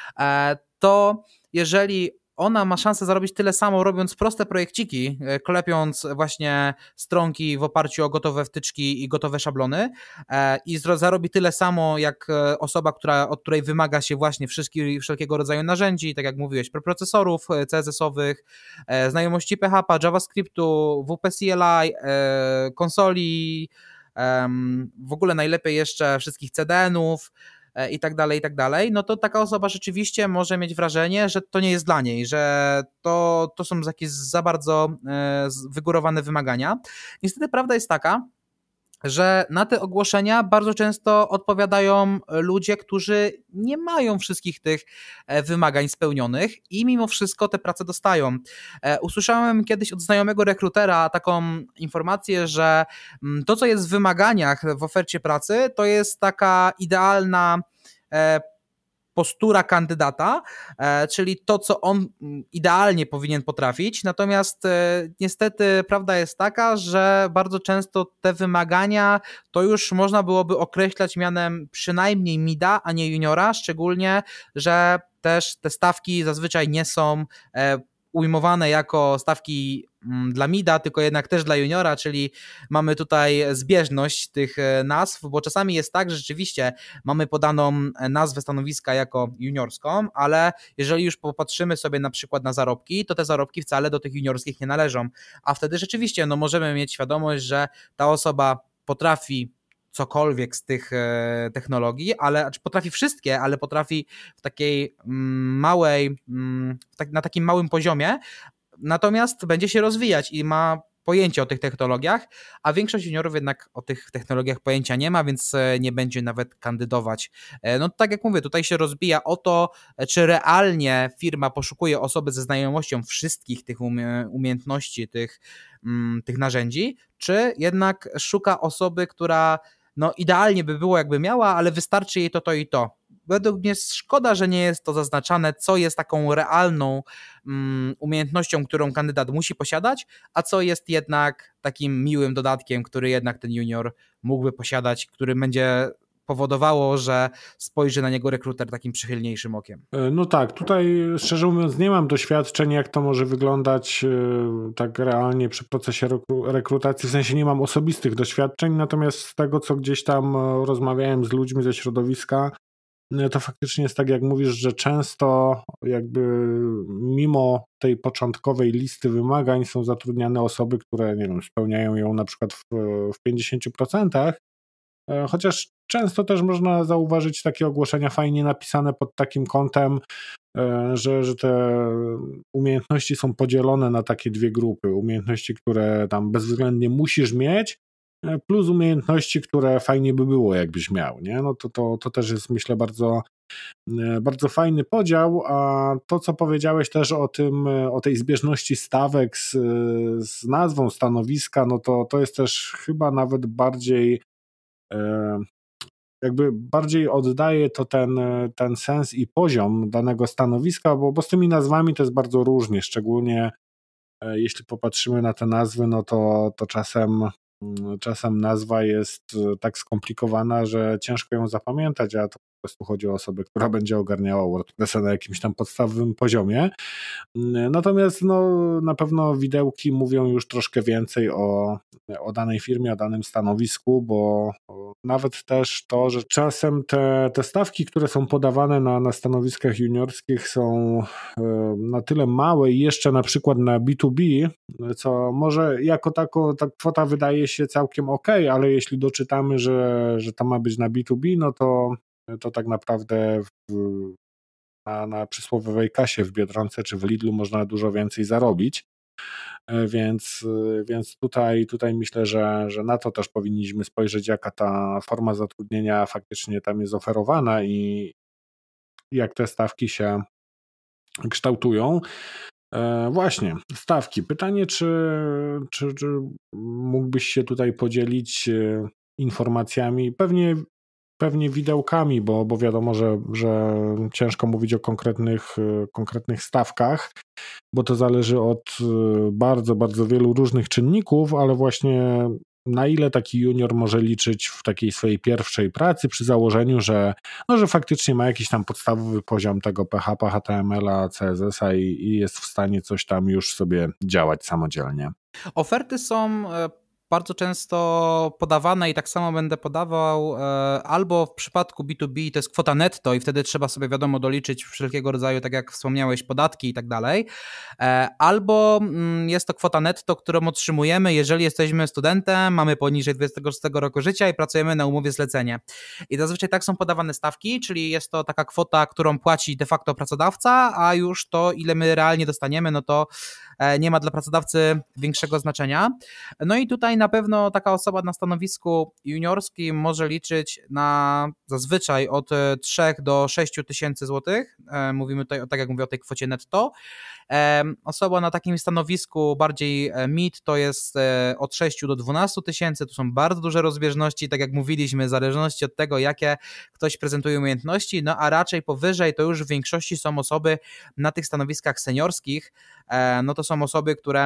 to jeżeli ona ma szansę zarobić tyle samo, robiąc proste projekciki, klepiąc właśnie stronki w oparciu o gotowe wtyczki i gotowe szablony i zarobi tyle samo jak osoba, która, od której wymaga się właśnie wszelkiego rodzaju narzędzi, tak jak mówiłeś, preprocesorów C S S owych, znajomości P H P, JavaScriptu, W P C L I, konsoli, w ogóle najlepiej jeszcze wszystkich C D N-ów, i tak dalej, i tak dalej, no to taka osoba rzeczywiście może mieć wrażenie, że to nie jest dla niej, że to, to są jakieś za bardzo wygórowane wymagania. Niestety prawda jest taka, że na te ogłoszenia bardzo często odpowiadają ludzie, którzy nie mają wszystkich tych wymagań spełnionych i mimo wszystko te prace dostają. Usłyszałem kiedyś od znajomego rekrutera taką informację, że to, co jest w wymaganiach w ofercie pracy, to jest taka idealna postura kandydata, czyli to, co on idealnie powinien potrafić, natomiast niestety prawda jest taka, że bardzo często te wymagania to już można byłoby określać mianem przynajmniej mida, a nie juniora, szczególnie, że też te stawki zazwyczaj nie są ujmowane jako stawki dla mida, tylko jednak też dla juniora, czyli mamy tutaj zbieżność tych nazw, bo czasami jest tak, że rzeczywiście mamy podaną nazwę stanowiska jako juniorską, ale jeżeli już popatrzymy sobie na przykład na zarobki, to te zarobki wcale do tych juniorskich nie należą, a wtedy rzeczywiście no, możemy mieć świadomość, że ta osoba potrafi cokolwiek z tych technologii, ale znaczy potrafi wszystkie, ale potrafi w takiej małej, na takim małym poziomie, natomiast będzie się rozwijać i ma pojęcie o tych technologiach, a większość juniorów jednak o tych technologiach pojęcia nie ma, więc nie będzie nawet kandydować. No tak jak mówię, tutaj się rozbija o to, czy realnie firma poszukuje osoby ze znajomością wszystkich tych umie- umiejętności, tych, mm, tych narzędzi, czy jednak szuka osoby, która no idealnie by było jakby miała, ale wystarczy jej to, to i to. Według mnie szkoda, że nie jest to zaznaczane, co jest taką realną um, umiejętnością, którą kandydat musi posiadać, a co jest jednak takim miłym dodatkiem, który jednak ten junior mógłby posiadać, który będzie powodowało, że spojrzy na niego rekruter takim przychylniejszym okiem. No tak, tutaj szczerze mówiąc nie mam doświadczeń, jak to może wyglądać tak realnie przy procesie rekrutacji, w sensie nie mam osobistych doświadczeń, natomiast z tego, co gdzieś tam rozmawiałem z ludźmi ze środowiska, to faktycznie jest tak, jak mówisz, że często jakby mimo tej początkowej listy wymagań są zatrudniane osoby, które nie wiem, spełniają ją na przykład w, w pięćdziesięciu procentach, chociaż często też można zauważyć takie ogłoszenia fajnie napisane pod takim kątem, że, że te umiejętności są podzielone na takie dwie grupy. Umiejętności, które tam bezwzględnie musisz mieć, plus umiejętności, które fajnie by było, jakbyś miał. Nie? No to, to, to też jest, myślę, bardzo, bardzo fajny podział, a to, co powiedziałeś też o tym, o tej zbieżności stawek z, z nazwą stanowiska, no to, to jest też chyba nawet bardziej jakby bardziej oddaje to ten, ten sens i poziom danego stanowiska, bo, bo z tymi nazwami to jest bardzo różnie, szczególnie jeśli popatrzymy na te nazwy, no to, to czasem, czasem nazwa jest tak skomplikowana, że ciężko ją zapamiętać, a to po prostu chodzi o osobę, która będzie ogarniała WordPressa na jakimś tam podstawowym poziomie. Natomiast no, na pewno widełki mówią już troszkę więcej o, o danej firmie, o danym stanowisku, bo nawet też to, że czasem te, te stawki, które są podawane na, na stanowiskach juniorskich są na tyle małe i jeszcze na przykład na B dwa B, co może jako tako ta kwota wydaje się całkiem ok, ale jeśli doczytamy, że, że to ma być na B dwa B, no to, to tak naprawdę w, na, na przysłowiowej kasie w Biedronce czy w Lidlu można dużo więcej zarobić. Więc, więc tutaj, tutaj myślę, że, że na to też powinniśmy spojrzeć, jaka ta forma zatrudnienia faktycznie tam jest oferowana i jak te stawki się kształtują. Właśnie, stawki. Pytanie, czy, czy, czy mógłbyś się tutaj podzielić informacjami, pewnie pewnie widełkami, bo, bo wiadomo, że, że ciężko mówić o konkretnych, konkretnych stawkach, bo to zależy od bardzo, bardzo wielu różnych czynników, ale właśnie na ile taki junior może liczyć w takiej swojej pierwszej pracy przy założeniu, że, no, że faktycznie ma jakiś tam podstawowy poziom tego P H P, H T M L a, C S S a i, i jest w stanie coś tam już sobie działać samodzielnie. Oferty są bardzo często podawane i tak samo będę podawał albo w przypadku B dwa B to jest kwota netto i wtedy trzeba sobie wiadomo doliczyć wszelkiego rodzaju, tak jak wspomniałeś, podatki i tak dalej, albo jest to kwota netto, którą otrzymujemy, jeżeli jesteśmy studentem, mamy poniżej dwudziestego szóstego roku życia i pracujemy na umowie zlecenie. I zazwyczaj tak są podawane stawki, czyli jest to taka kwota, którą płaci de facto pracodawca, a już to, ile my realnie dostaniemy, no to nie ma dla pracodawcy większego znaczenia. No i tutaj na pewno taka osoba na stanowisku juniorskim może liczyć na zazwyczaj od trzech do sześciu tysięcy złotych. Mówimy tutaj, tak jak mówię, o tej kwocie netto. Osoba na takim stanowisku bardziej mid to jest od sześciu do dwunastu tysięcy. Tu są bardzo duże rozbieżności, tak jak mówiliśmy, w zależności od tego, jakie ktoś prezentuje umiejętności, no a raczej powyżej to już w większości są osoby na tych stanowiskach seniorskich, no to są osoby, które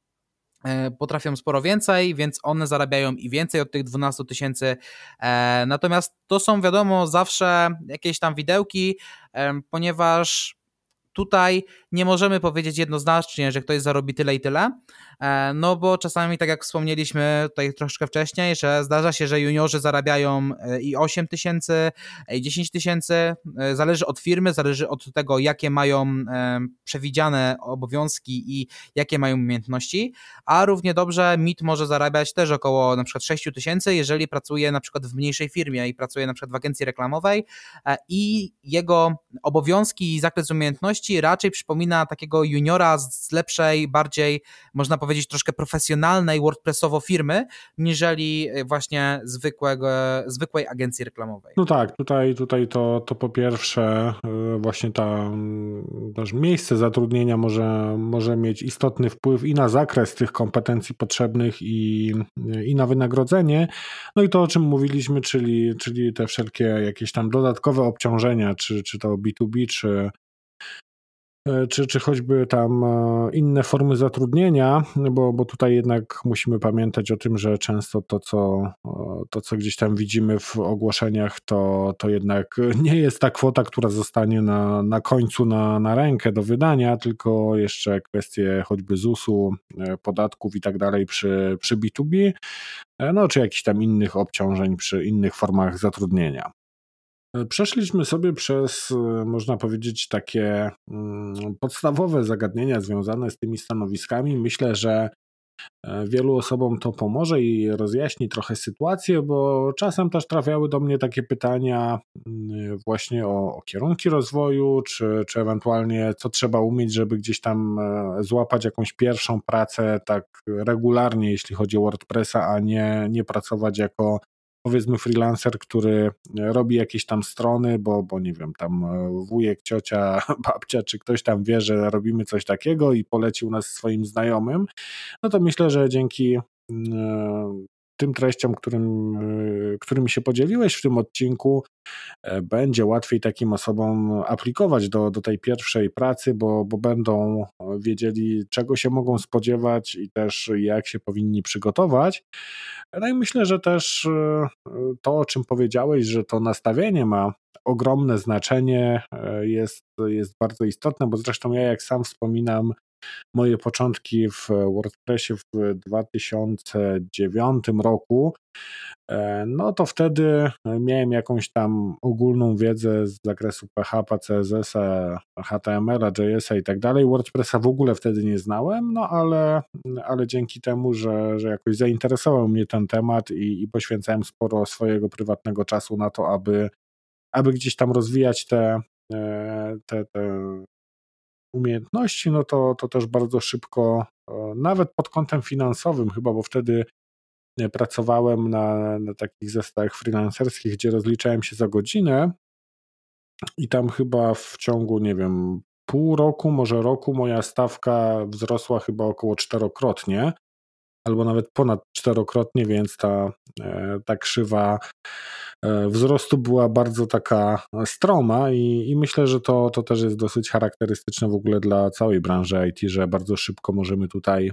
potrafią sporo więcej, więc one zarabiają i więcej od tych dwunastu tysięcy. Natomiast to są wiadomo zawsze jakieś tam widełki, ponieważ tutaj nie możemy powiedzieć jednoznacznie, że ktoś zarobi tyle i tyle, no bo czasami, tak jak wspomnieliśmy tutaj troszkę wcześniej, że zdarza się, że juniorzy zarabiają i osiem tysięcy, i dziesięć tysięcy, zależy od firmy, zależy od tego, jakie mają przewidziane obowiązki i jakie mają umiejętności, a równie dobrze mid może zarabiać też około na przykład sześć tysięcy, jeżeli pracuje na przykład w mniejszej firmie i pracuje na przykład w agencji reklamowej i jego obowiązki i zakres umiejętności umiejętności raczej przypomina takiego juniora z lepszej, bardziej, można powiedzieć, troszkę profesjonalnej WordPressowo firmy, niżeli właśnie zwykłego, zwykłej agencji reklamowej. No tak, tutaj, tutaj to, to po pierwsze właśnie ta, też miejsce zatrudnienia może, może mieć istotny wpływ i na zakres tych kompetencji potrzebnych i, i na wynagrodzenie. No i to, o czym mówiliśmy, czyli, czyli te wszelkie jakieś tam dodatkowe obciążenia, czy, czy to B dwa B, czy Czy, czy choćby tam inne formy zatrudnienia, bo, bo tutaj jednak musimy pamiętać o tym, że często to co, to, co gdzieś tam widzimy w ogłoszeniach, to, to jednak nie jest ta kwota, która zostanie na, na końcu na, na rękę do wydania, tylko jeszcze kwestie choćby zusu, podatków i tak dalej przy, przy B dwa B, no czy jakichś tam innych obciążeń przy innych formach zatrudnienia. Przeszliśmy sobie przez, można powiedzieć, takie podstawowe zagadnienia związane z tymi stanowiskami. Myślę, że wielu osobom to pomoże i rozjaśni trochę sytuację, bo czasem też trafiały do mnie takie pytania właśnie o, o kierunki rozwoju, czy, czy ewentualnie co trzeba umieć, żeby gdzieś tam złapać jakąś pierwszą pracę tak regularnie, jeśli chodzi o WordPressa, a nie, nie pracować jako, powiedzmy, freelancer, który robi jakieś tam strony, bo, bo nie wiem, tam wujek, ciocia, babcia, czy ktoś tam wie, że robimy coś takiego i polecił nas swoim znajomym. No to myślę, że dzięki tym treściom, którym, którymi się podzieliłeś w tym odcinku, będzie łatwiej takim osobom aplikować do, do tej pierwszej pracy, bo, bo będą wiedzieli, czego się mogą spodziewać i też jak się powinni przygotować. No i myślę, że też to, o czym powiedziałeś, że to nastawienie ma ogromne znaczenie, jest, jest bardzo istotne, bo zresztą ja, jak sam wspominam, moje początki w WordPressie w dwa tysiące dziewiątym roku, no to wtedy miałem jakąś tam ogólną wiedzę z zakresu P H P, C S S a, H T M L a, J S a i tak dalej. WordPressa w ogóle wtedy nie znałem, no ale, ale dzięki temu, że, że jakoś zainteresował mnie ten temat i, i poświęcałem sporo swojego prywatnego czasu na to, aby, aby gdzieś tam rozwijać te, te, te umiejętności, no to, to też bardzo szybko, nawet pod kątem finansowym chyba, bo wtedy pracowałem na, na takich zestawach freelancerskich, gdzie rozliczałem się za godzinę i tam chyba w ciągu, nie wiem, pół roku, może roku moja stawka wzrosła chyba około czterokrotnie, albo nawet ponad czterokrotnie, więc ta, ta krzywa wzrostu była bardzo taka stroma i, i myślę, że to, to też jest dosyć charakterystyczne w ogóle dla całej branży I T, że bardzo szybko możemy tutaj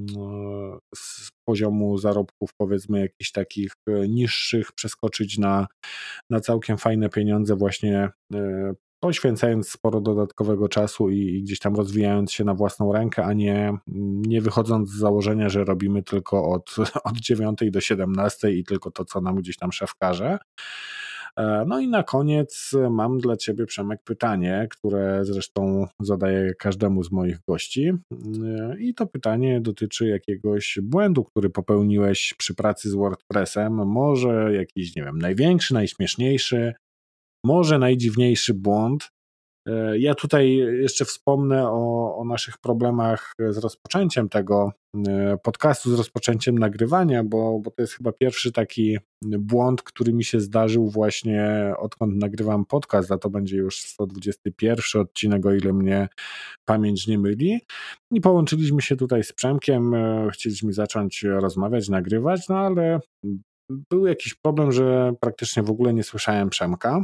z poziomu zarobków, powiedzmy, jakichś takich niższych przeskoczyć na, na całkiem fajne pieniądze, właśnie poświęcając sporo dodatkowego czasu i, i gdzieś tam rozwijając się na własną rękę, a nie, nie wychodząc z założenia, że robimy tylko od, od dziewiątej do siedemnastej i tylko to, co nam gdzieś tam szef każe. No i na koniec mam dla Ciebie, Przemek, pytanie, które zresztą zadaję każdemu z moich gości i to pytanie dotyczy jakiegoś błędu, który popełniłeś przy pracy z WordPressem, może jakiś, nie wiem, największy, najśmieszniejszy, może najdziwniejszy błąd. Ja tutaj jeszcze wspomnę o, o naszych problemach z rozpoczęciem tego podcastu, z rozpoczęciem nagrywania, bo, bo to jest chyba pierwszy taki błąd, który mi się zdarzył właśnie odkąd nagrywam podcast, a to będzie już sto dwudziesty pierwszy odcinek, o ile mnie pamięć nie myli. I połączyliśmy się tutaj z Przemkiem, chcieliśmy zacząć rozmawiać, nagrywać, no ale był jakiś problem, że praktycznie w ogóle nie słyszałem Przemka.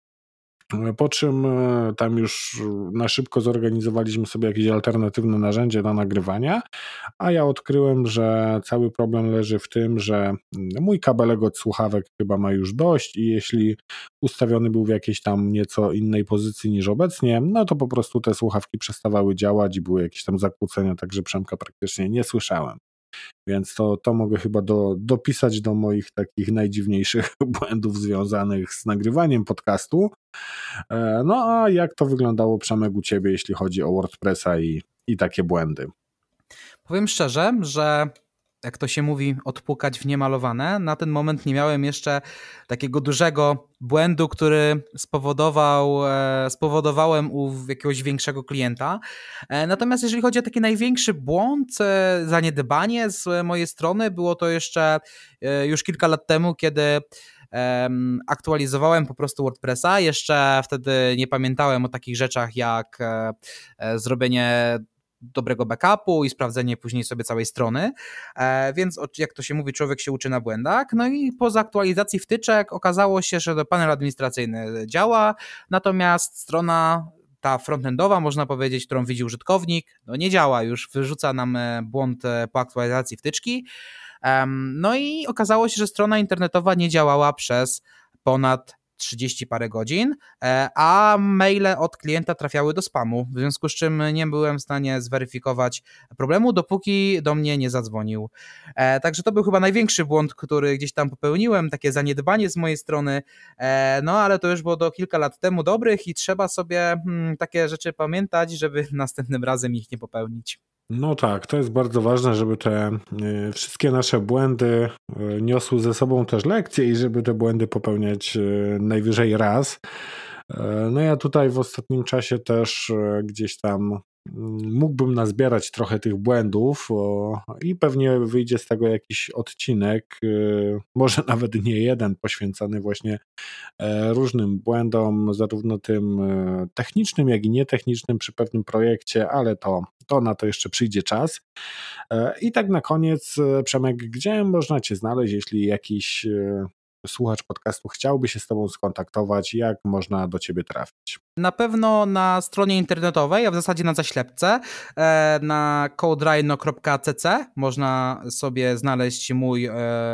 Po czym tam już na szybko zorganizowaliśmy sobie jakieś alternatywne narzędzie do nagrywania, a ja odkryłem, że cały problem leży w tym, że mój kabelek od słuchawek chyba ma już dość i jeśli ustawiony był w jakiejś tam nieco innej pozycji niż obecnie, no to po prostu te słuchawki przestawały działać i były jakieś tam zakłócenia, także Przemka praktycznie nie słyszałem. Więc to, to mogę chyba do, dopisać do moich takich najdziwniejszych błędów związanych z nagrywaniem podcastu. No a jak to wyglądało, Przemek, u Ciebie, jeśli chodzi o WordPressa i, i takie błędy? Powiem szczerze, że jak to się mówi, odpukać w niemalowane. Na ten moment nie miałem jeszcze takiego dużego błędu, który spowodował, spowodowałem u jakiegoś większego klienta. Natomiast jeżeli chodzi o taki największy błąd, zaniedbanie z mojej strony, było to jeszcze już kilka lat temu, kiedy aktualizowałem po prostu WordPressa. Jeszcze wtedy nie pamiętałem o takich rzeczach jak zrobienie dobrego backupu i sprawdzenie później sobie całej strony, więc jak to się mówi, człowiek się uczy na błędach. No i po zaktualizacji wtyczek okazało się, że panel administracyjny działa, natomiast strona ta frontendowa, można powiedzieć, którą widzi użytkownik, no nie działa już, wyrzuca nam błąd po aktualizacji wtyczki. No i okazało się, że strona internetowa nie działała przez ponad trzydzieści parę godzin, a maile od klienta trafiały do spamu, w związku z czym nie byłem w stanie zweryfikować problemu, dopóki do mnie nie zadzwonił. Także to był chyba największy błąd, który gdzieś tam popełniłem, takie zaniedbanie z mojej strony, no ale to już było do kilka lat temu dobrych i trzeba sobie hmm, takie rzeczy pamiętać, żeby następnym razem ich nie popełnić. No tak, to jest bardzo ważne, żeby te y, wszystkie nasze błędy y, niosły ze sobą też lekcje i żeby te błędy popełniać y, najwyżej raz. Y, no ja tutaj w ostatnim czasie też y, gdzieś tam mógłbym nazbierać trochę tych błędów o, i pewnie wyjdzie z tego jakiś odcinek, y, może nawet nie jeden, poświęcony właśnie e, różnym błędom, zarówno tym e, technicznym, jak i nietechnicznym przy pewnym projekcie, ale to, to na to jeszcze przyjdzie czas. E, I tak na koniec, e, Przemek, gdzie można Cię znaleźć, jeśli jakiś e, słuchacz podcastu chciałby się z Tobą skontaktować, jak można do Ciebie trafić? Na pewno na stronie internetowej, a w zasadzie na zaślepce, na coderhino kropka c c można sobie znaleźć mój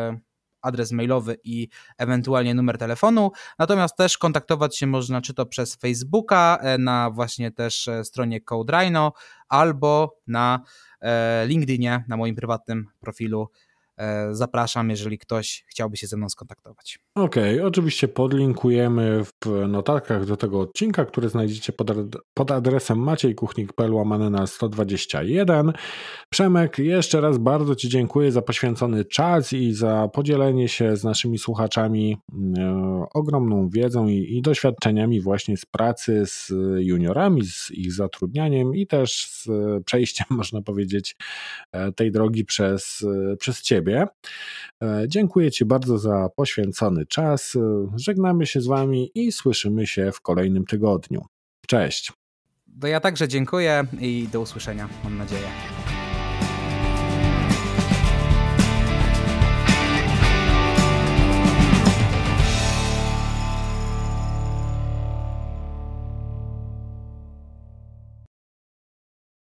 adres mailowy i ewentualnie numer telefonu, natomiast też kontaktować się można czy to przez Facebooka, na właśnie też stronie Coderhino, albo na LinkedInie, na moim prywatnym profilu. Zapraszam, jeżeli ktoś chciałby się ze mną skontaktować. Okej, okay, oczywiście podlinkujemy w notatkach do tego odcinka, który znajdziecie pod, ad- pod adresem maciejkuchnik kropka p l łamane na sto dwadzieścia jeden. Przemek, jeszcze raz bardzo Ci dziękuję za poświęcony czas i za podzielenie się z naszymi słuchaczami e, ogromną wiedzą i, i doświadczeniami właśnie z pracy z juniorami, z ich zatrudnianiem i też z przejściem, można powiedzieć, e, tej drogi przez, e, przez Ciebie. E, dziękuję Ci bardzo za poświęcony czas. Żegnamy się z Wami i słyszymy się w kolejnym tygodniu. Cześć. To ja także dziękuję i do usłyszenia, mam nadzieję.